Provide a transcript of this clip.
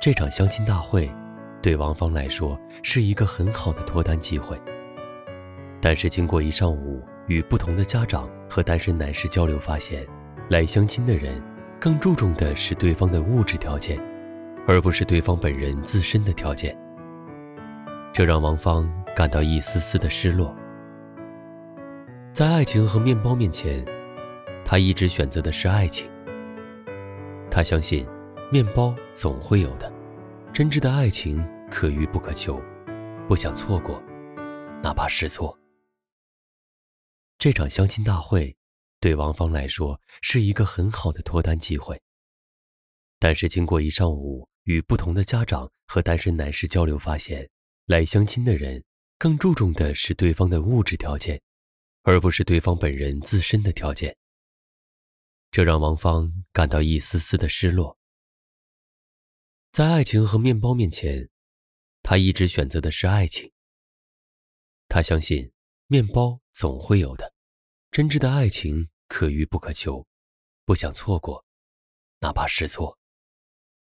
这场相亲大会对王芳来说是一个很好的脱单机会，但是经过一上午与不同的家长和单身男士交流，发现来相亲的人更注重的是对方的物质条件，而不是对方本人自身的条件，这让王芳感到一丝丝的失落。在爱情和面包面前，她一直选择的是爱情。她相信面包总会有的，真挚的爱情可遇不可求，不想错过，哪怕试错。这场相亲大会对王芳来说是一个很好的脱单机会，但是经过一上午与不同的家长和单身男士交流，发现来相亲的人更注重的是对方的物质条件，而不是对方本人自身的条件，这让王芳感到一丝丝的失落。在爱情和面包面前，她一直选择的是爱情。她相信面包总会有的，真挚的爱情可遇不可求，不想错过，哪怕试错。